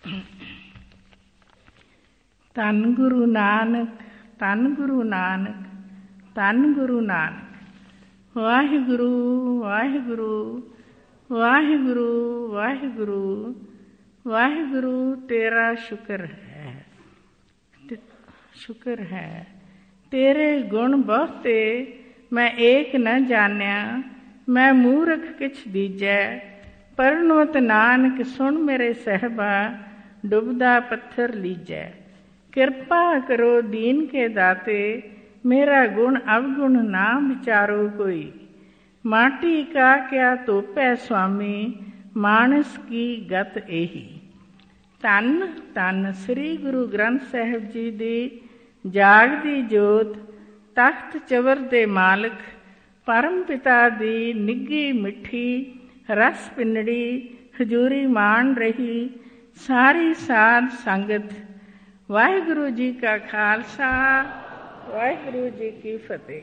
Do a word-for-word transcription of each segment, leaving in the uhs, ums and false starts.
ਧੰਨ ਗੁਰੂ ਨਾਨਕ, ਧੰਨ ਗੁਰੂ ਨਾਨਕ, ਧੰਨ ਗੁਰੂ ਨਾਨਕ। ਵਾਹਿਗੁਰੂ ਵਾਹਿਗੁਰੂ ਵਾਹਿਗੁਰੂ ਵਾਹਿਗੁਰੂ ਵਾਹਿਗੁਰੂ। ਤੇਰਾ ਸ਼ੁਕਰ ਹੈ, ਸ਼ੁਕਰ ਹੈ ਤੇਰੇ ਗੁਣ ਬਹੁਤੇ, ਮੈਂ ਏਕ ਨ ਜਾਣਿਆ, ਮੈਂ ਮੂਰਖ ਕਿਛ ਦੀਜੈ। ਪਰਣਵਤ ਨਾਨਕ ਸੁਣ ਮੇਰੇ ਸਹਿਬਾ, ਡੁੱਬਦਾ ਪੱਥਰ ਲੀਜੈ। ਕਿਰਪਾ ਕਰੋ ਦੀਨ ਕੇ ਦਾਤੇ, ਮੇਰਾ ਗੁਣ ਅਵਗੁਣ ਨਾ ਵਿਚਾਰੋ ਕੋਈ। ਮਾਟੀ ਕਾ ਕਿਆ ਧੋਪੈ ਸੁਆਮੀ, ਮਾਨਸ ਕੀ ਗਤ ਇਹੀ। ਧੰਨ ਧੰਨ ਸ੍ਰੀ ਗੁਰੂ ਗ੍ਰੰਥ ਸਾਹਿਬ ਜੀ ਦੀ ਜਾਗਦੀ ਜੋਤ, ਤਖਤ ਚਵਰ ਦੇ ਮਾਲਕ, ਪਰਮ ਪਿਤਾ ਦੀ ਨਿੱਘੀ ਮਿੱਠੀ ਰਸ ਪਿੰਨੜੀ, ਹਜ਼ੂਰੀ ਮਾਣ ਰਹੀ ਸਾਰੀ ਸਾਧ ਸੰਗਤ। ਵਾਹਿਗੁਰੂ ਜੀ ਕਾ ਖਾਲਸਾ, ਵਾਹਿਗੁਰੂ ਜੀ ਕੀ ਫਤਿਹ।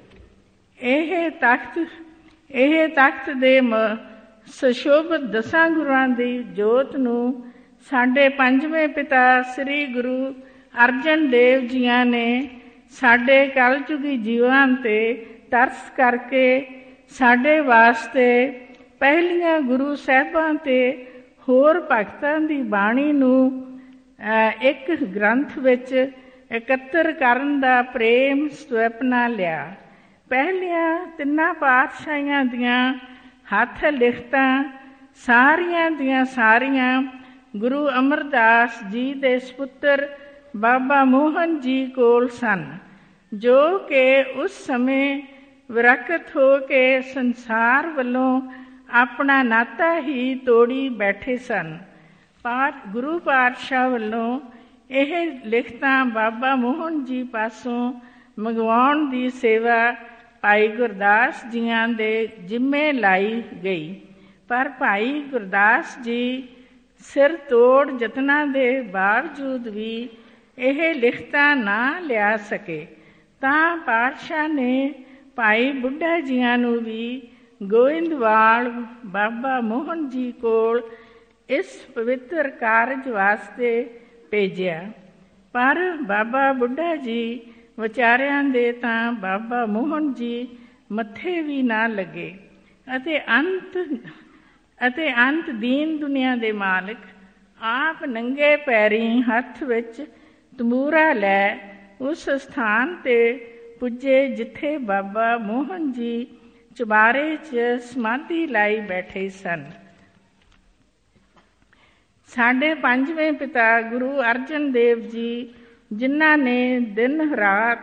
ਇਹ ਤਖਤ ਇਹ ਤਖਤ ਦੇ ਮ ਸੁਸ਼ੋਭਿਤ ਦਸਾਂ ਗੁਰੂਆਂ ਦੀ ਜੋਤ ਨੂੰ ਸਾਡੇ ਪੰਜਵੇਂ ਪਿਤਾ ਸ੍ਰੀ ਗੁਰੂ ਅਰਜਨ ਦੇਵ ਜੀਆਂ ਨੇ ਸਾਡੇ ਕਲਯੁਗੀ ਜੀਵਾਂ 'ਤੇ ਤਰਸ ਕਰਕੇ ਸਾਡੇ ਵਾਸਤੇ ਪਹਿਲੀਆਂ ਗੁਰੂ ਸਾਹਿਬਾਂ ਅਤੇ ਹੋਰ ਭਗਤਾਂ ਦੀ ਬਾਣੀ ਨੂੰ ਇੱਕ ਗ੍ਰੰਥ ਵਿੱਚ ਇਕੱਤਰ ਕਰਨ ਦਾ ਪ੍ਰੇਮ ਸੁਪਨਾ ਲਿਆ। ਪਹਿਲੀਆਂ ਤਿੰਨਾਂ ਪਾਤਸ਼ਾਹੀਆਂ ਦੀਆਂ ਹੱਥ ਲਿਖਤਾਂ ਸਾਰੀਆਂ ਦੀਆਂ ਸਾਰੀਆਂ ਗੁਰੂ ਅਮਰਦਾਸ ਜੀ ਦੇ ਸਪੁੱਤਰ ਬਾਬਾ ਮੋਹਨ ਜੀ ਕੋਲ ਸਨ, ਜੋ ਕਿ ਉਸ ਸਮੇਂ ਵਿਰਕਤ ਹੋ ਕੇ ਸੰਸਾਰ ਵੱਲੋਂ ਆਪਣਾ ਨਾਤਾ ਹੀ ਤੋੜੀ ਬੈਠੇ ਸਨ। ਪਾਠ ਗੁਰੂ ਪਾਤਸ਼ਾਹ ਵੱਲੋਂ ਇਹ ਲਿਖਤਾਂ ਬਾਬਾ ਮੋਹਨ ਜੀ ਪਾਸੋਂ ਮੰਗਵਾਉਣ ਦੀ ਸੇਵਾ ਭਾਈ ਗੁਰਦਾਸ ਜੀਆਂ ਦੇ ਜਿੰਮੇ ਲਾਈ ਗਈ, ਪਰ ਭਾਈ ਗੁਰਦਾਸ ਜੀ ਸਿਰ ਤੋੜ ਯਤਨਾਂ ਦੇ ਬਾਵਜੂਦ ਵੀ ਇਹ ਲਿਖਤਾਂ ਨਾ ਲਿਆ ਸਕੇ। ਤਾਂ ਪਾਤਸ਼ਾਹ ਨੇ ਭਾਈ ਬੁੱਢਾ ਜੀਆਂ ਨੂੰ ਵੀ ਗੋਇੰਦਵਾਲ ਬਾਬਾ ਮੋਹਨ ਜੀ ਕੋਲ ਇਸ ਪਵਿੱਤਰ ਕਾਰਜ ਵਾਸਤੇ ਭੇਜਿਆ, ਪਰ ਬਾਬਾ ਬੁੱਢਾ ਜੀ ਵਿਚਾਰਿਆਂ ਦੇ ਤਾਂ ਬਾਬਾ ਮੋਹਨ ਜੀ ਮੱਥੇ ਵੀ ਨਾ ਲੱਗੇ ਅਤੇ ਅੰਤ ਅਤੇ ਅੰਤ ਦੀਨ ਦੁਨੀਆ ਦੇ ਮਾਲਕ ਆਪ ਨੰਗੇ ਪੈਰੀਂ ਹੱਥ ਵਿੱਚ ਤੰਬੂਰਾ ਲੈ ਉਸ ਸਥਾਨ 'ਤੇ ਪੁੱਜੇ ਜਿੱਥੇ ਬਾਬਾ ਮੋਹਨ ਜੀ ਚੁਬਾਰੇ 'ਚ ਸਮਾਧੀ ਲਾਈ ਬੈਠੇ ਸਨ। ਸਾਡੇ ਪੰਜਵੇਂ ਪਿਤਾ ਗੁਰੂ ਅਰਜਨ ਦੇਵ ਜੀ, ਜਿਨ੍ਹਾਂ ਨੇ ਦਿਨ ਰਾਤ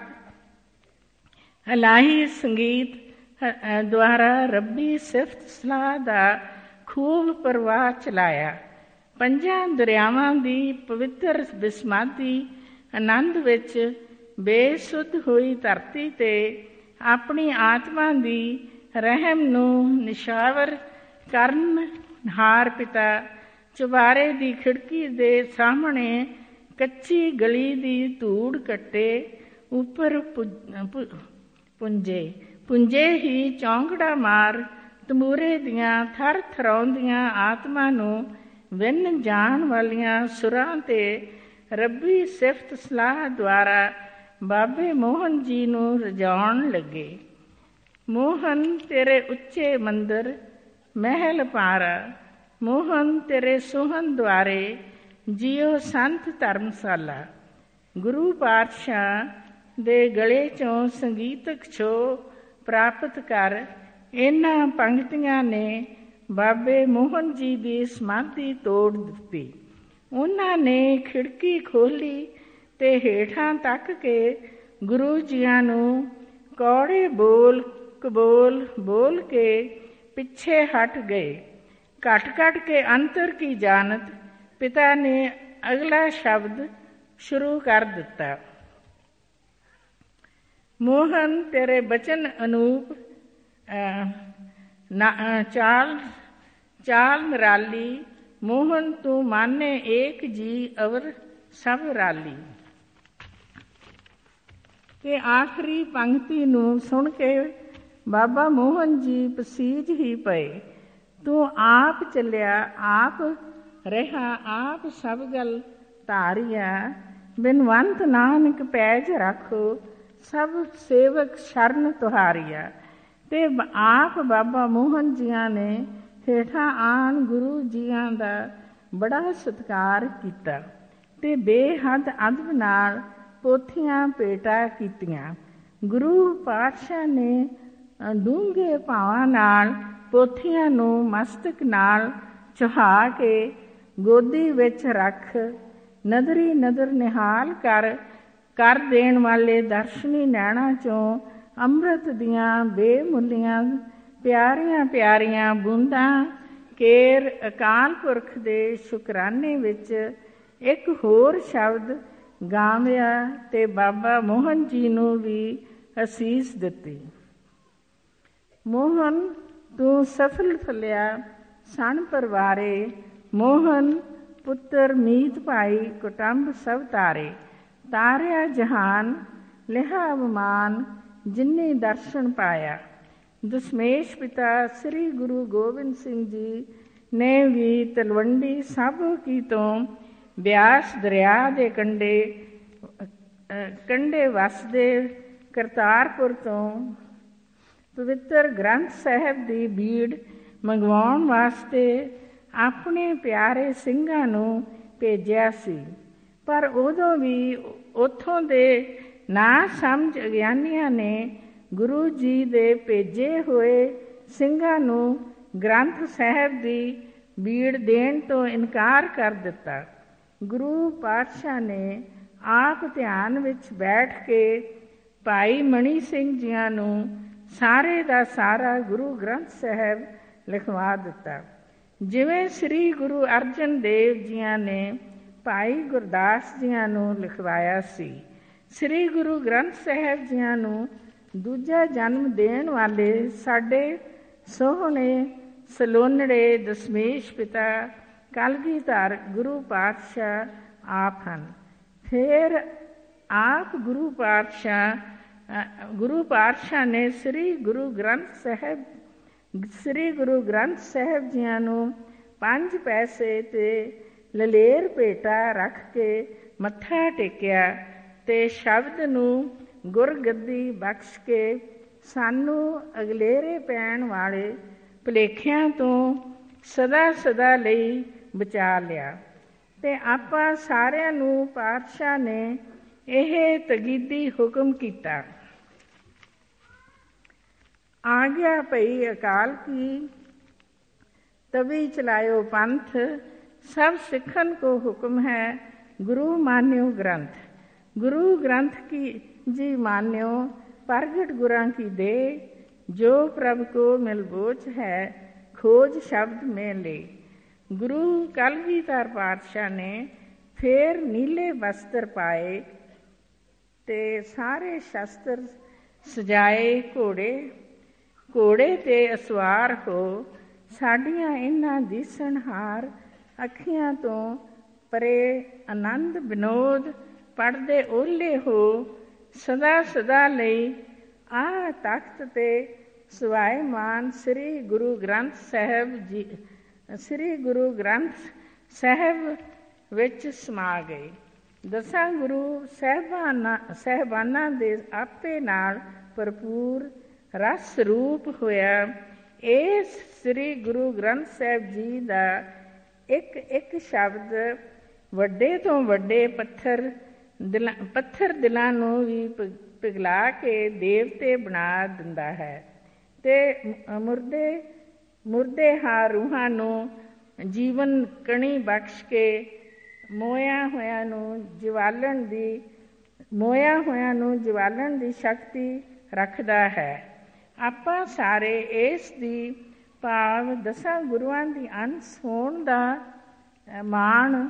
ਇਲਾਹੀ ਸੰਗੀਤ ਦੁਆਰਾ ਰੱਬੀ ਸਿਫਤ ਸਲਾਹ ਦਾ ਖੂਬ ਪ੍ਰਵਾਹ ਚਲਾਇਆ, ਪੰਜਾਂ ਦਰਿਆਵਾਂ ਦੀ ਪਵਿੱਤਰ ਬਿਸਮਾਦੀ ਆਨੰਦ ਵਿੱਚ ਬੇਸੁੱਧ ਹੋਈ ਧਰਤੀ 'ਤੇ ਆਪਣੀ ਆਤਮਾ ਦੀ ਰਹਿਮ ਨੂੰ ਨਿਸ਼ਾਵਰ ਕਰਨ ਹਾਰ ਪਿਤਾ ਚੁਬਾਰੇ ਦੀ ਖਿੜਕੀ ਦੇ ਸਾਹਮਣੇ ਕੱਚੀ ਗਲੀ ਦੀ ਧੂੜ ਕੱਟੇ ਉੱਪਰ ਪੁੰਜੇ ਪੁੰਜੇ ਹੀ ਚੌਂਕੜਾ ਮਾਰ ਤੰਬੂਰੇ ਦੀਆਂ ਥਰ ਥਰਾਉਂਦੀਆਂ ਆਤਮਾ ਨੂੰ ਵਿੰਨ ਜਾਣ ਵਾਲੀਆਂ ਸੁਰਾਂ 'ਤੇ ਰੱਬੀ ਸਿਫਤ ਸਲਾਹ ਦੁਆਰਾ ਬਾਬੇ ਮੋਹਨ ਜੀ ਨੂੰ ਰਜਾਉਣ ਲੱਗੇ। ਮੋਹਨ ਤੇਰੇ ਉੱਚੇ ਮੰਦਰ ਮਹਿਲ ਪਾਰਾ, ਮੋਹਨ ਤੇਰੇ ਸੋਹਣ ਦੁਆਰੇ ਜੀਓ ਸੰਤ ਧਰਮਸ਼ਾਲਾ। ਗੁਰੂ ਪਾਤਸ਼ਾਹ ਦੇ ਗਲੇ 'ਚੋਂ ਸੰਗੀਤਕ ਛੋਹ ਪ੍ਰਾਪਤ ਕਰ ਇਹਨਾਂ ਪੰਕਤੀਆਂ ਨੇ ਬਾਬੇ ਮੋਹਨ ਜੀ ਦੀ ਸਮਾਧੀ ਤੋੜ ਦਿੱਤੀ। ਉਹਨਾਂ ਨੇ ਖਿੜਕੀ ਖੋਲ੍ਹੀ ਤੇ ਹੇਠਾਂ ਤੱਕ ਕੇ ਗੁਰੂ ਜੀਆਂ ਨੂੰ ਕੌੜੇ ਬੋਲ ਕਬੋਲ ਬੋਲ ਕੇ ਪਿੱਛੇ ਹਟ ਗਏ। ਘਟ ਘਟ ਕੇ ਅੰਤਰ ਕੀ ਜਾਣਤ, ਪਿਤਾ ਨੇ ਅਗਲਾ ਸ਼ਬਦ ਸ਼ੁਰੂ ਕਰ ਦਿੱਤਾ। ਮੋਹਨ ਤੇਰੇ ਬਚਨ ਅਨੂਪ ਚਾਲ ਚਾਲ ਨਿਰਾਲੀ, ਮੋਹਨ ਤੂੰ ਮਾਨੇ ਏਕ ਜੀ ਅਵਰ ਸਭ ਰਾਲੀ। ਤੇ ਆਖਰੀ ਪੰਕਤੀ ਨੂੰ ਸੁਣ ਕੇ ਬਾਬਾ ਮੋਹਨ ਜੀ ਪਸੀਜ ਹੀ ਪਏ। ਤੂੰ ਆਪ ਚੱਲਿਆ, ਆਪ ਰਿਹਾ ਆਪ ਸਭ ਗਲ ਧਾਰਿਆ। ਬਿਨਵੰਤ ਨਾਨਕ ਪੈਜ ਰੱਖੋ ਸਭ ਸੇਵਕ ਸ਼ਰਨ ਤੁਹਾਰੀਆ। ਤੇ ਆਪ ਬਾਬਾ ਮੋਹਨ ਜੀਆਂ ਨੇ ਹੇਠਾਂ ਆਣ ਗੁਰੂ ਜੀਆਂ ਦਾ ਬੜਾ ਸਤਿਕਾਰ ਕੀਤਾ ਤੇ ਬੇਹੱਦ ਅਦਬ ਨਾਲ ਪੋਥੀਆਂ ਭੇਟਾ ਕੀਤੀਆਂ। ਗੁਰੂ ਪਾਤਸ਼ਾਹ ਨੇ ਡੂੰਘੇ ਭਾਵਾਂ ਨਾਲ ਪੋਥੀਆਂ ਨੂੰ ਮਸਤਕ ਨਾਲ ਚੁਹਾ ਕੇ ਗੋਦੀ ਵਿੱਚ ਰੱਖ ਨਦਰੀ ਨਦਰ ਨਿਹਾਲ ਕਰ ਕਰ ਦੇਣ ਵਾਲੇ ਦਰਸ਼ਨੀ ਨੈਣਾਂ ਚੋਂ ਅੰਮ੍ਰਿਤ ਦੀਆਂ ਬੇਮੁੱਲੀਆਂ ਪਿਆਰੀਆਂ ਪਿਆਰੀਆਂ ਬੂੰਦਾਂ ਕੇਰ ਅਕਾਲ ਪੁਰਖ ਦੇ ਸ਼ੁਕਰਾਨੇ ਵਿੱਚ ਇੱਕ ਹੋਰ ਸ਼ਬਦ ਗਾਵਿਆ ਤੇ ਬਾਬਾ ਮੋਹਨ ਜੀ ਨੂੰ ਵੀ ਅਸੀਸ ਦਿੱਤੀ। ਮੋਹਨ ਤੂੰ ਸਫਲ ਫਲਿਆ ਸਣ ਪਰਵਾਰੇ, ਮੋਹਨ ਪੁੱਤਰ ਮੀਤ ਭਾਈ ਕੁਟੰਬ ਸਭ ਤਾਰੇ। ਤਾਰਿਆ ਜਹਾਨ ਲਿਹਾ ਅਵਮਾਨ ਜਿਨੇ ਦਰਸ਼ਨ ਪਾਇਆ। ਦਸ਼ਮੇਸ਼ ਪਿਤਾ ਸ੍ਰੀ ਗੁਰੂ ਗੋਬਿੰਦ ਸਿੰਘ ਜੀ ਨੇ ਵੀ ਤਲਵੰਡੀ ਸਾਬੋ ਕੀ ਤੋਂ ਬਿਆਸ ਦਰਿਆ ਦੇ ਕੰਢੇ ਕੰਢੇ ਵਸਦੇ ਕਰਤਾਰਪੁਰ ਤੋਂ ਪਵਿੱਤਰ ਗ੍ਰੰਥ ਸਾਹਿਬ ਦੀ ਬੀੜ ਮੰਗਵਾਉਣ ਵਾਸਤੇ ਆਪਣੇ ਪਿਆਰੇ ਸਿੰਘਾਂ ਨੂੰ ਭੇਜਿਆ ਸੀ। ਪਰ ਉਦੋਂ ਵੀ ਉੱਥੋਂ ਦੇ ਨਾ ਸਮਝ ਅਗਿਆਨੀਆਂ ਨੇ ਗੁਰੂ ਜੀ ਦੇ ਭੇਜੇ ਹੋਏ ਸਿੰਘਾਂ ਨੂੰ ਗ੍ਰੰਥ ਸਾਹਿਬ ਦੀ ਬੀੜ ਦੇਣ ਤੋਂ ਇਨਕਾਰ ਕਰ ਦਿੱਤਾ। ਗੁਰੂ ਪਾਤਸ਼ਾਹ ਨੇ ਆਪ ਧਿਆਨ ਵਿੱਚ ਬੈਠ ਕੇ ਭਾਈ ਮਣੀ ਸਿੰਘ ਜੀਆਂ ਨੂੰ ਸਾਰੇ ਦਾ ਸਾਰਾ ਗੁਰੂ ਗ੍ਰੰਥ ਸਾਹਿਬ ਲਿਖਵਾ ਦਿੱਤਾ। ਜਿਵੇਂ ਸ੍ਰੀ ਗੁਰੂ ਅਰਜਨ ਦੇਵ ਜੀਆਂ ਨੇ ਭਾਈ ਗੁਰਦਾਸ ਜੀਆਂ ਨੂੰ ਲਿਖਵਾਇਆ ਸੀ। ਸ੍ਰੀ ਗੁਰੂ ਗ੍ਰੰਥ ਸਾਹਿਬ ਜੀਆਂ ਨੂੰ ਦੂਜਾ ਜਨਮ ਦੇਣ ਵਾਲੇ ਸਾਡੇ ਸੋਹਣੇ ਸਲੋਨੜੇ ਦਸ਼ਮੇਸ਼ ਪਿਤਾ ਕਲਗੀਧਰ ਗੁਰੂ ਪਾਤਸ਼ਾਹ ਆਪ ਹਨ। ਫਿਰ ਆਪ ਗੁਰੂ ਪਾਤਸ਼ਾਹ ਗੁਰੂ ਪਾਤਸ਼ਾਹ ਨੇ ਸ੍ਰੀ ਗੁਰੂ ਗ੍ਰੰਥ ਸਾਹਿਬ ਸ੍ਰੀ ਗੁਰੂ ਗ੍ਰੰਥ ਸਾਹਿਬ ਜੀਆਂ ਨੂੰ ਪੰਜ ਪੈਸੇ ਤੇ ਲਲੇਰ ਭੇਟਾ ਰੱਖ ਕੇ ਮੱਥਾ ਟੇਕਿਆ ਤੇ ਸ਼ਬਦ ਨੂੰ ਗੁਰਗੱਦੀ ਬਖਸ਼ ਕੇ ਸਾਨੂੰ ਅਗਲੇਰੇ ਪੈਣ ਵਾਲੇ ਭੁਲੇਖਿਆਂ ਤੋਂ ਸਦਾ ਸਦਾ ਲਈ ਬਚਾ ਲਿਆ। ਤੇ ਆਪਾਂ ਸਾਰਿਆਂ ਨੂੰ ਪਾਤਸ਼ਾਹ ਨੇ ਇਹ ਤਗੀਦੀ ਹੁਕਮ ਕੀਤਾ। ਆ ਗਿਆ ਭਈ ਅਕਾਲ ਕੀ ਤਵੀ ਚਲਾਇਓ ਪੰਥ, ਸਭ ਸਿੱਖਨ ਕੋ ਹੁਕਮ ਹੈ ਗੁਰੂ ਮਾਨਿਓ ਗ੍ਰੰਥ। ਗੁਰੂ ਗ੍ਰੰਥ ਕੀ ਜੀ ਮਾਨਿਓ ਪ੍ਰਗਟ ਗੁਰਾਂ ਕੀ ਦੇ, ਜੋ ਪ੍ਰਭ ਕੋ ਮਿਲਬੋਚ ਹੈ ਖੋਜ ਸ਼ਬਦ ਮੇਂ ਲੈ। ਗੁਰੂ ਕਲਗੀਧਰ ਪਾਤਸ਼ਾਹ ਨੇ ਫੇਰ ਨੀਲੇ ਵਸਤਰ ਪਾਏ ਤੇ ਸਾਰੇ ਸ਼ਸਤਰ ਸਜਾਏ, ਘੋੜੇ ਘੋੜੇ ਤੇ ਅਸਵਾਰ ਹੋ ਸਾਡੀਆਂ ਇਹਨਾਂ ਦੀਸਣਹਾਰ ਅੱਖੀਆਂ ਤੋਂ ਪਰੇ ਆਨੰਦ ਵਿਨੋਦ ਪੜ੍ਹਦੇ ਓਲੇ ਹੋ ਸਦਾ ਸਦਾ ਲਈ ਆ ਤਖਤ ਤੇ ਸਵਾਇਮਾਨ ਸ੍ਰੀ ਗੁਰੂ ਗ੍ਰੰਥ ਸਾਹਿਬ ਜੀ ਸ੍ਰੀ ਗੁਰੂ ਗ੍ਰੰਥ ਸਾਹਿਬ ਵਿੱਚ ਸਮਾ ਗਏ। ਦਸਾਂ ਗੁਰੂ ਸਾਹਿਬਾਨਾਂ ਸਾਹਿਬਾਨਾਂ ਦੇ ਆਪੇ ਨਾਲ ਭਰਪੂਰ ਰਸ ਰੂਪ ਹੋਇਆ ਇਸ ਸ੍ਰੀ ਗੁਰੂ ਗ੍ਰੰਥ ਸਾਹਿਬ ਜੀ ਦਾ ਇੱਕ ਇੱਕ ਸ਼ਬਦ ਵੱਡੇ ਤੋਂ ਵੱਡੇ ਪੱਥਰ ਦਿਲਾਂ ਪੱਥਰ ਦਿਲਾਂ ਨੂੰ ਵੀ ਪਿਘਲਾ ਕੇ ਦੇਵਤੇ ਬਣਾ ਦਿੰਦਾ ਹੈ ਤੇ ਮੁਰਦੇ ਮੁਰਦੇ ਹਾਂ ਰੂਹਾਂ ਨੂੰ ਜੀਵਨ ਕਣੀ ਬਖਸ਼ ਕੇ ਮੋਇਆ ਹੋਇਆਂ ਨੂੰ ਜਵਾਲਣ ਦੀ ਮੋਇਆ ਹੋਇਆਂ ਨੂੰ ਜਵਾਲਣ ਦੀ ਸ਼ਕਤੀ ਰੱਖਦਾ ਹੈ। ਆਪਾਂ ਸਾਰੇ ਇਸ ਦੀ ਭਾਵ ਦਸਾਂ ਗੁਰੂਆਂ ਦੀ ਅੰਸ਼ ਹੋਣ ਦਾ ਮਾਣ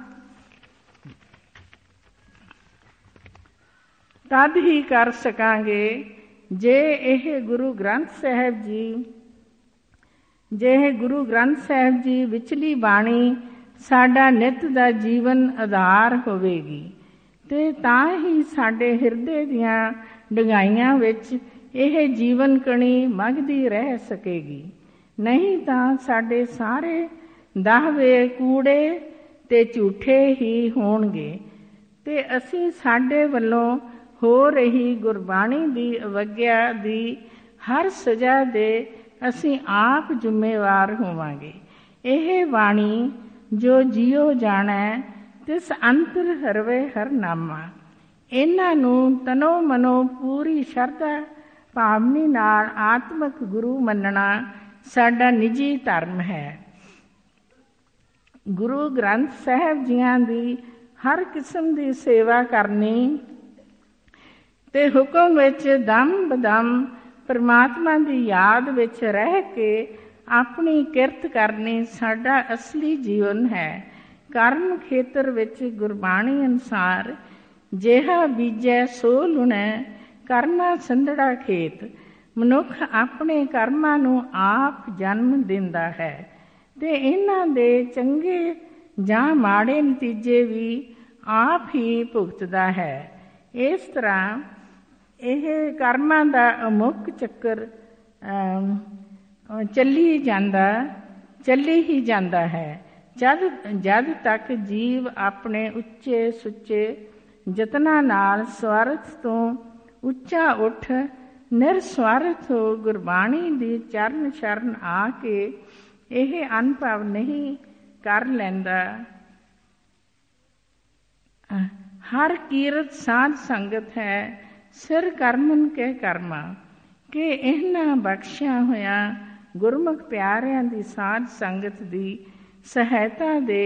ਤਦ ਹੀ ਕਰ ਸਕਾਂਗੇ ਜੇ ਇਹ ਗੁਰੂ ਗ੍ਰੰਥ ਸਾਹਿਬ ਜੀ ਜੇ ਇਹ ਗੁਰੂ ਗ੍ਰੰਥ ਸਾਹਿਬ ਜੀ ਵਿਚਲੀ ਬਾਣੀ ਸਾਡਾ ਨਿੱਤ ਦਾ ਜੀਵਨ ਆਧਾਰ ਹੋਵੇਗੀ ਤੇ ਤਾਂ ਹੀ ਸਾਡੇ ਹਿਰਦੇ ਦੀਆਂ ਡੂੰਘਾਈਆਂ ਵਿੱਚ ਇਹ ਜੀਵਨ ਕਣੀ ਮਗਦੀ ਰਹਿ ਸਕੇਗੀ। ਨਹੀਂ ਤਾਂ ਸਾਡੇ ਸਾਰੇ ਦਾਅਵੇ ਕੂੜੇ ਤੇ ਝੂਠੇ ਹੀ ਹੋਣਗੇ। ਤੇ ਅਸੀਂ ਸਾਡੇ ਵੱਲੋਂ ਹੋ ਰਹੀ ਗੁਰਬਾਣੀ ਦੀ ਅਵੱਗਿਆ ਦੀ ਹਰ ਸਜ਼ਾ ਦੇ ਅਸੀਂ ਆਪ ਜ਼ਿੰਮੇਵਾਰ ਹੋਵਾਂਗੇ। ਇਹ ਬਾਣੀ ਜੋ ਜਿਉ ਜਾਣੈ ਤਿਸ ਅੰਤਰ ਹਰਵੇ ਹਰਨਾਮਾ। ਇਹਨਾਂ ਨੂੰ ਤਨੋ ਮਨੋ ਪੂਰੀ ਸ਼ਰਧਾ ਭਾਵਨੀ ਨਾਲ ਆਤਮਿਕ ਗੁਰੂ ਮੰਨਣਾ ਸਾਡਾ ਨਿੱਜੀ ਧਰਮ ਹੈ। ਗੁਰੂ ਗ੍ਰੰਥ ਸਾਹਿਬ ਜੀਆਂ ਦੀ ਹਰ ਕਿਸਮ ਦੀ ਸੇਵਾ ਕਰਨੀ ਤੇ ਹੁਕਮ ਵਿੱਚ ਦਮ ਬਦਮ ਪਰਮਾਤਮਾ ਦੀ ਯਾਦ ਵਿੱਚ ਰਹਿ ਕੇ ਆਪਣੀ ਕਿਰਤ ਕਰਨੀ ਸਾਡਾ ਅਸਲੀ ਜੀਵਨ ਹੈ। ਕਰਮ ਖੇਤਰ ਵਿੱਚ ਗੁਰਬਾਣੀ ਅਨੁਸਾਰ ਜਿਹਾ ਬੀਜੈ ਸੋ ਲੁਣੈ ਕਰਨਾ ਸੰਧੜਾ ਖੇਤ। ਮਨੁੱਖ ਆਪਣੇ ਕਰਮਾਂ ਨੂੰ ਆਪ ਜਨਮ ਦਿੰਦਾ ਹੈ ਤੇ ਇਹਨਾਂ ਦੇ ਚੰਗੇ ਜਾਂ ਮਾੜੇ ਨਤੀਜੇ ਵੀ ਆਪ ਹੀ ਭੁਗਤਦਾ ਹੈ। ਇਸ ਤਰ੍ਹਾਂ ਇਹ ਕਰਮਾਂ ਦਾ ਅਮੁੱਕ ਚੱਕਰ ਚੱਲੀ ਜਾਂਦਾ ਚੱਲੀ ਹੀ ਜਾਂਦਾ ਹੈ। ਜਦ ਜਦ ਤੱਕ ਜੀਵ ਆਪਣੇ ਉੱਚੇ ਸੁੱਚੇ ਯਤਨਾਂ ਨਾਲ ਸਵਾਰਥ ਤੋਂ ਉੱਚਾ ਉੱਠ ਨਿਰਸਵਾਰਥ ਹੋ ਗੁਰਬਾਣੀ ਦੀ ਚਰਨ ਸ਼ਰਨ ਆ ਕੇ ਇਹ ਅਨੁਭਵ ਨਹੀਂ ਕਰ ਲੈਂਦਾ। ਹਰ ਕੀਰਤ ਸਾਧ ਸੰਗਤ ਹੈ ਸਿਰ ਕਰਮਨ ਕੇ ਕਰਮਾ ਕਿ ਇਹਨਾਂ ਬਖਸ਼ਿਆ ਹੋਇਆ ਗੁਰਮੁਖ ਪਿਆਰਿਆਂ ਦੀ ਸਾਧ ਸੰਗਤ ਦੀ ਸਹਾਇਤਾ ਦੇ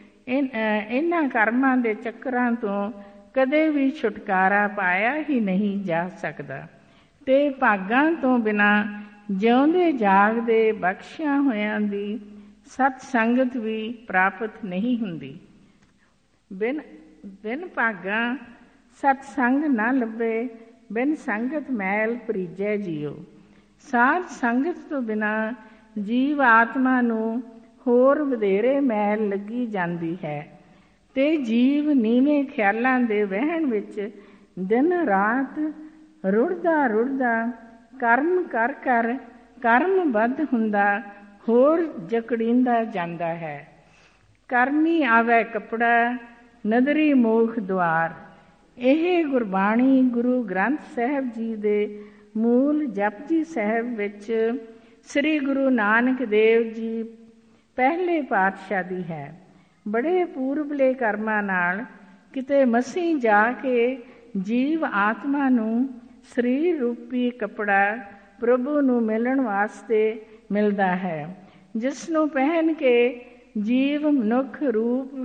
ਇਹਨਾਂ ਕਰਮਾਂ ਦੇ ਚੱਕਰਾਂ ਤੋਂ ਕਦੇ ਵੀ ਛੁਟਕਾਰਾ ਪਾਇਆ ਹੀ ਨਹੀਂ ਜਾ ਸਕਦਾ ਤੇ ਭਾਗਾਂ ਤੋਂ ਬਿਨਾਂ ਜਿਉਂਦੇ ਜਾਗਦੇ ਬਖਸ਼ਿਆ ਹੋਇਆਂ ਦੀ ਸਤ ਸੰਗਤ ਵੀ ਪ੍ਰਾਪਤ ਨਹੀਂ ਹੁੰਦੀ। ਬਿਨ ਬਿਨ ਭਾਗਾਂ ਸਤ ਸੰਗ ਨਾ ਲੱਭੇ ਬਿਨ ਸੰਗਤ ਮੈਲ ਭਰੀਜੈ ਜੀਓ। ਸਾਧ ਸੰਗਤ ਤੋਂ ਬਿਨਾਂ ਜੀਵ ਆਤਮਾ ਨੂੰ ਹੋਰ ਵਧੇਰੇ ਮੈਲ ਲੱਗੀ ਜਾਂਦੀ ਹੈ ਤੇ ਜੀਵ ਨੀਵੇਂ ਖਿਆਲਾਂ ਦੇ ਵਹਿਣ ਵਿੱਚ ਦਿਨ ਰਾਤ ਰੁੜਦਾ ਰੁੜਦਾ ਕਰਮ ਕਰ ਕਰ ਕਰਮ ਬੱਧ ਹੁੰਦਾ ਹੋਰ ਜਕੜੀਂਦਾ ਜਾਂਦਾ ਹੈ। ਕਰਮੀ ਆਵੈ ਕੱਪੜਾ ਨਦਰੀ ਮੋਖ ਦੁਆਰ। ਇਹ ਗੁਰਬਾਣੀ ਗੁਰੂ ਗ੍ਰੰਥ ਸਾਹਿਬ ਜੀ ਦੇ ਮੂਲ ਜਪਜੀ ਸਾਹਿਬ ਵਿੱਚ ਸ੍ਰੀ ਗੁਰੂ ਨਾਨਕ ਦੇਵ ਜੀ ਪਹਿਲੇ ਪਾਤਸ਼ਾਹ ਦੀ ਹੈ। ਬੜੇ ਪੂਰਬਲੇ ਕਰਮਾਂ ਨਾਲ ਕਿਤੇ ਮਸੀਂ ਜਾ ਕੇ ਜੀਵ ਆਤਮਾ ਨੂੰ ਸਰੀਰ ਰੂਪੀ ਕੱਪੜਾ ਪ੍ਰਭੂ ਨੂੰ ਮਿਲਣ ਵਾਸਤੇ ਮਿਲਦਾ ਹੈ, ਜਿਸ ਨੂੰ ਪਹਿਨ ਕੇ ਜੀਵ ਮਨੁੱਖ ਰੂਪ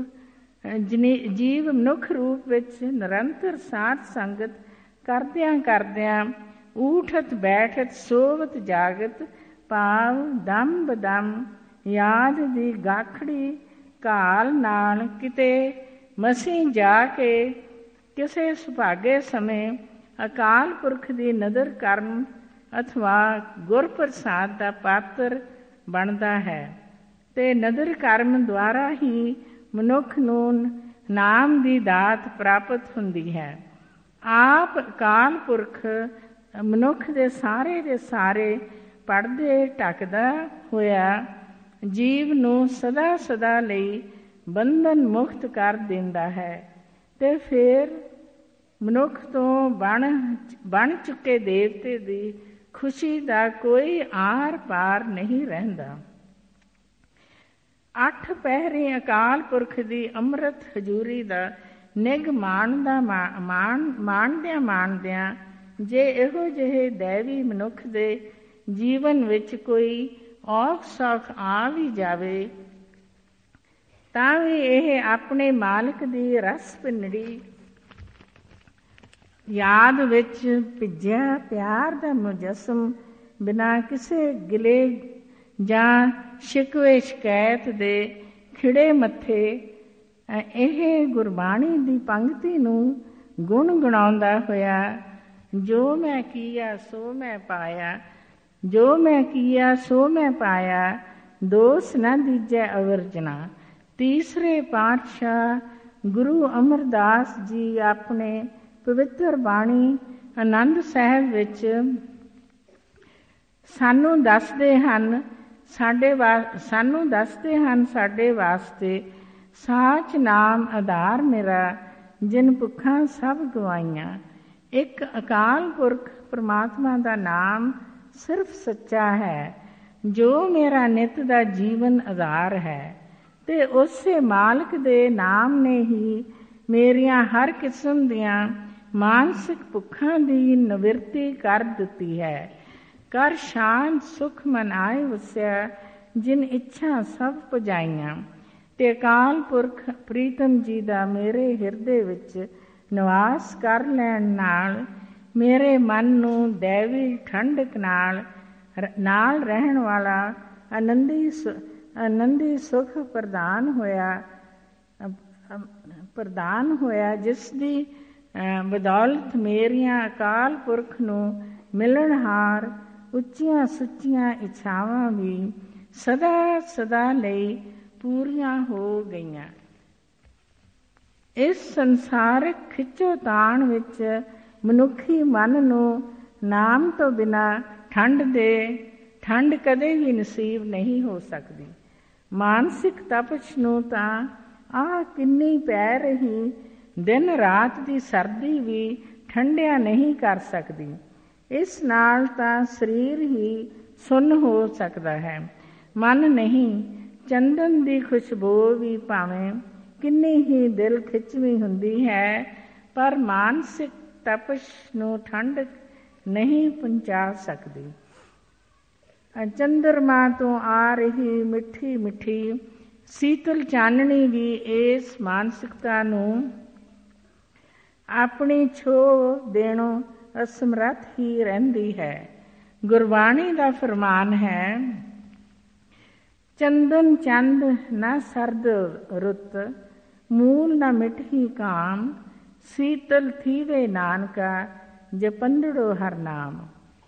ਜੀਵ ਮਨੁੱਖ ਰੂਪ ਵਿੱਚ ਨਿਰੰਤਰ ਸਾਧ ਸੰਗਤ ਕਰਦਿਆਂ ਕਰਦਿਆਂ ਊਠਤ ਬੈਠਤ ਸੋਵਤ ਜਾਗਤ ਭਾਵ ਦਮ ਬਦਮ ਯਾਦ ਦੀ ਗਾਖੜੀ ਘਾਲ ਨਾਲ ਕਿਤੇ ਮਸੀਂ ਜਾ ਕੇ ਕਿਸੇ ਸੁਭਾਗੇ ਸਮੇਂ ਅਕਾਲ ਪੁਰਖ ਦੀ ਨਦਰ ਕਰਨ ਅਥਵਾ ਗੁਰਪ੍ਰਸਾਦ ਦਾ ਪਾਤਰ ਬਣਦਾ ਹੈ ਤੇ ਨਦਰ ਕਰਮ ਦੁਆਰਾ ਹੀ ਮਨੁੱਖ ਨੂੰ ਨਾਮ ਦੀ ਦਾਤ ਪ੍ਰਾਪਤ ਹੁੰਦੀ ਹੈ। ਆਪ ਅਕਾਲ ਪੁਰਖ ਮਨੁੱਖ ਦੇ ਸਾਰੇ ਦੇ ਸਾਰੇ ਪੜਦੇ ਢੱਕਦਾ ਹੋਇਆ ਜੀਵ ਨੂੰ ਸਦਾ ਸਦਾ ਲਈ ਬੰਧਨ ਮੁਕਤ ਕਰ ਦਿੰਦਾ ਹੈ ਤੇ ਫਿਰ ਮਨੁੱਖ ਤੋਂ ਬਣ ਬਣ ਚੁੱਕੇ ਦੇਵਤੇ ਦੀ ਖੁਸ਼ੀ ਦਾ ਕੋਈ ਆਰ ਪਾਰ ਨਹੀਂ ਰਹਿੰਦਾ। ਅੱਠ ਪਹਿਰੇ ਅਕਾਲ ਪੁਰਖ ਦੀ ਅੰਮ੍ਰਿਤ ਹਜ਼ੂਰੀ ਦਾ ਨਿਗ ਮਾਣਦਾ ਮਾਣ ਮਾਣਦਿਆਂ ਮਾਣਦਿਆਂ ਜੇ ਇਹੋ ਜਿਹੇ ਦੈਵੀ ਮਨੁੱਖ ਦੇ ਜੀਵਨ ਵਿੱਚ ਕੋਈ ਔਖ ਸੌਖ ਆ ਵੀ ਜਾਵੇ ਤਾਂ ਵੀ ਇਹ ਆਪਣੇ ਮਾਲਕ ਦੀ ਰਸ ਭਿੰਨੜੀ ਯਾਦ ਵਿੱਚ ਭਿੱਜਿਆ ਪਿਆਰ ਦਾ ਮੁਜੱਸਮ ਬਿਨਾਂ ਕਿਸੇ ਗਿਲੇ ਜਾਂ ਸ਼ਿਕਵੇ ਸ਼ਿਕਾਇਤ ਦੇ ਖਿੜੇ ਮੱਥੇ ਇਹ ਗੁਰਬਾਣੀ ਦੀ ਪੰਕਤੀ ਨੂੰ ਗੁਣ ਗੁਣਾਉਂਦਾ ਹੋਇਆ ਜੋ ਮੈਂ ਕੀਆ ਸੋ ਮੈਂ ਪਾਇਆ ਜੋ ਮੈਂ ਕੀਆ ਸੋ ਮੈਂ ਪਾਇਆ ਦੋਸ ਨਾ ਦੀਜੈ ਅਵਰਜਨਾ। ਤੀਸਰੇ ਪਾਤਸ਼ਾਹ ਗੁਰੂ ਅਮਰਦਾਸ ਜੀ ਆਪਣੇ ਪਵਿੱਤਰ ਬਾਣੀ ਆਨੰਦ ਸਾਹਿਬ ਵਿੱਚ ਸਾਨੂੰ ਦੱਸਦੇ ਹਨ ਸਾਡੇ ਵਾ ਸਾਨੂੰ ਦੱਸਦੇ ਹਨ ਸਾਡੇ ਵਾਸਤੇ ਸਾਚ ਨਾਮ ਆਧਾਰ ਮੇਰਾ, ਜਿਨ ਭੁੱਖਾਂ ਸਭ ਗਵਾਈਆਂ। ਇੱਕ ਅਕਾਲ ਪੁਰਖ ਪਰਮਾਤਮਾ ਦਾ ਨਾਮ ਸਿਰਫ ਸੱਚਾ ਹੈ, ਜੋ ਮੇਰਾ ਨਿਤ ਦਾ ਜੀਵਨ ਆਧਾਰ ਹੈ। ਤੇ ਉਸੇ ਮਾਲਕ ਦੇ ਨਾਮ ਨੇ ਹੀ ਮੇਰੀਆਂ ਹਰ ਕਿਸਮ ਦੀਆਂ ਮਾਨਸਿਕ ਭੁੱਖਾਂ ਦੀ ਨਿਵਰਤੀ ਕਰ ਦਿੱਤੀ ਹੈ। ਕਰ ਸ਼ਾਂਤ ਸੁਖ ਮਨ ਆਏ ਵਸਿਆ, ਜਿਨ ਇੱਛਾ ਸਭ ਪੁਜਾਈਆਂ। ਤੇ ਅਕਾਲ ਪੁਰਖ ਪ੍ਰੀਤਮ ਜੀ ਦਾ ਮੇਰੇ ਹਿਰਦੇ ਵਿੱਚ ਨਿਵਾਸ ਕਰ ਲੈਣ ਨਾਲ ਮੇਰੇ ਮਨ ਨੂੰ ਦੈਵੀ ਠੰਡਕ ਨਾਲ ਨਾਲ ਰਹਿਣ ਵਾਲਾ ਆਨੰਦੀ ਆਨੰਦੀ ਸੁਖ ਪ੍ਰਦਾਨ ਹੋਇਆ ਪ੍ਰਦਾਨ ਹੋਇਆ ਜਿਸ ਦੀ ਬਦੌਲਤ ਮੇਰੀਆਂ ਅਕਾਲ ਪੁਰਖ ਨੂੰ ਮਿਲਣਹਾਰ ਉੱਚੀਆਂ ਸੁੱਚੀਆਂ ਇੱਛਾਵਾਂ ਵੀ ਸਦਾ ਸਦਾ ਲਈ ਪੂਰੀਆਂ ਹੋ ਗਈਆਂ। ਇਸ ਸੰਸਾਰਿਕ ਖਿੱਚੋਤਾਣ ਵਿੱਚ ਮਨੁੱਖੀ ਮਨ ਨੂੰ ਨਾਮ ਤੋਂ ਬਿਨਾਂ ਠੰਡ ਦੇ ਠੰਡ ਕਦੇ ਵੀ ਨਸੀਬ ਨਹੀਂ ਹੋ ਸਕਦੀ। ਮਾਨਸਿਕ ਤਪਸ਼ ਨੂੰ ਤਾਂ ਆਹ ਕਿੰਨੀ ਪੈ ਰਹੀ ਦਿਨ ਰਾਤ ਦੀ ਸਰਦੀ ਵੀ ਠੰਡਿਆ ਨਹੀਂ ਕਰ ਸਕਦੀ। ਇਸ ਨਾਲ ਤਾਂ ਸਰੀਰ ਹੀ ਸੁੰਨ ਹੋ ਸਕਦਾ ਹੈ, ਮਨ ਨਹੀਂ। ਚੰਦਨ ਦੀ ਖੁਸ਼ਬੂ ਵੀ ਭਾਵੇਂ ਕਿੰਨੀ ਹੀ ਦਿਲ ਖਿੱਚਵੀਂ ਹੁੰਦੀ ਹੈ, ਪਰ ਮਾਨਸਿਕ ਤਪਸ਼ ਨੂੰ ਠੰਡ ਨਹੀਂ ਪਹੁੰਚਾ ਸਕਦੀ। ਚੰਦਰਮਾ ਤੋਂ ਆ ਰਹੀ ਮਿੱਠੀ ਮਿੱਠੀ ਸੀਤਲ ਚਾਨਣੀ ਵੀ ਇਸ ਮਾਨਸਿਕਤਾ ਨੂੰ ਆਪਣੀ ਛੋਹ ਦੇਣੋਂ ਅਸਮਰੱਥ ਹੀ ਰਹਿੰਦੀ ਹੈ। ਗੁਰਬਾਣੀ ਦਾ ਫਰਮਾਨ ਹੈ, ਚੰਦਨ ਚੰਦ ਨਾ ਸਰਦ ਰੁੱਤ, ਮੂਲ ਨਾ ਮਿਠੀ ਕਾਮ, ਸੀਤਲ ਥੀਵੇ ਨਾਨਕਾ, ਜਪੰਦੜੋ ਹਰ ਨਾਮ।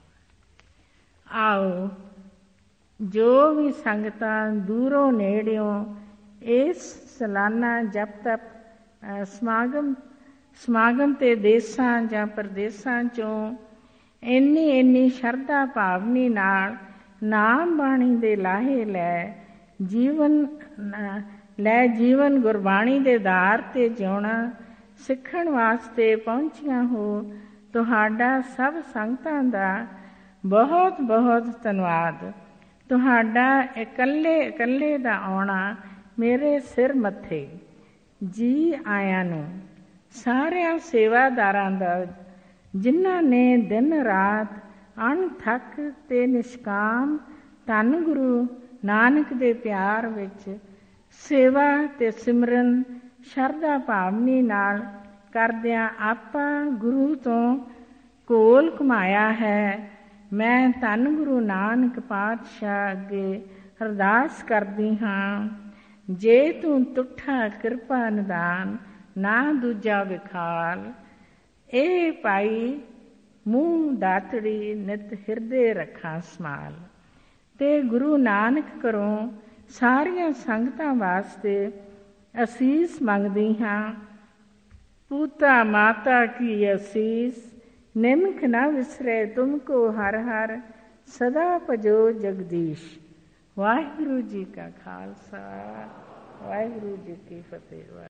ਆਓ ਜੋ ਵੀ ਸੰਗਤਾਂ ਦੂਰੋਂ ਨੇੜਿਓਂ ਇਸ ਸਾਲਾਨਾ ਜਪ ਤਪ ਸਮਾਗਮ ਸਮਾਗਮ ਤੇ ਦੇਸਾਂ ਜਾਂ ਪ੍ਰਦੇਸਾਂ ਚੋਂ ਇੰਨੀ ਇੰਨੀ ਸ਼ਰਧਾ ਭਾਵਨੀ ਨਾਲ ਨਾਮ ਬਾਣੀ ਦੇ ਲਾਹੇ ਲੈ ਜੀਵਨ ਲੈ ਜੀਵਨ ਗੁਰਬਾਣੀ ਦੇ ਆਧਾਰ ਤੇ ਜਿਉਣਾ ਸਿੱਖਣ ਵਾਸਤੇ ਪਹੁੰਚੀਆਂ ਹੋ, ਤੁਹਾਡਾ ਸਭ ਸੰਗਤਾਂ ਦਾ ਬਹੁਤ ਬਹੁਤ ਧੰਨਵਾਦ। ਤੁਹਾਡਾ ਇਕੱਲੇ ਇਕੱਲੇ ਦਾ ਆਉਣਾ ਮੇਰੇ ਸਿਰ ਮੱਥੇ। ਜੀ ਆਇਆਂ ਨੂੰ ਸਾਰਿਆਂ ਸੇਵਾਦਾਰਾਂ ਦਾ, ਜਿਨ੍ਹਾਂ ਨੇ ਦਿਨ ਰਾਤ ਅਣਥੱਕ ਤੇ ਨਿਸ਼ਕਾਮ ਧੰਨ ਗੁਰੂ ਨਾਨਕ ਦੇ ਪਿਆਰ ਵਿੱਚ ਸੇਵਾ ਤੇ ਸਿਮਰਨ ਸ਼ਰਧਾ ਭਾਵਨੀ ਨਾਲ ਕਰਦਿਆਂ ਆਪਾ ਗੁਰੂ ਤੋਂ ਕੋਲ ਕਮਾਇਆ ਹੈ। ਮੈਂ ਧੰਨ ਗੁਰੂ ਨਾਨਕ ਪਾਤਸ਼ਾਹ ਅੱਗੇ ਅਰਦਾਸ ਕਰਦੀ ਹਾਂ, ਜੇ ਤੂੰ ਤੁਠਾ ਕਿਰਪਾ ਨਿਦਾਨ ਨਾ ਦੂਜਾ ਵਿਖਾਲ, ਇਹ ਪਾਈ ਮੂੰਹ ਦਾਤੜੀ ਨਿਤ ਹਿਰਦੇ ਰੱਖਾਂ ਸਮਾਲ। ਤੇ ਗੁਰੂ ਨਾਨਕ ਘਰੋਂ ਸਾਰੀਆਂ ਸੰਗਤਾਂ ਵਾਸਤੇ ਅਸੀਸ ਮੰਗਦੀ ਹਾਂ। ਪੂਤਾ ਮਾਤਾ ਕੀ ਅਸੀਸ, ਨਿਮਕ ਨਾ ਵਿਸਰੇ ਤੁਮ ਕੋ ਹਰ ਹਰ, ਸਦਾ ਭਜੋ ਜਗਦੀਸ਼। ਵਾਹਿਗੁਰੂ ਜੀ ਕਾ ਖਾਲਸਾ, ਵਾਹਿਗੁਰੂ ਜੀ ਕੀ ਫਤਿਹ।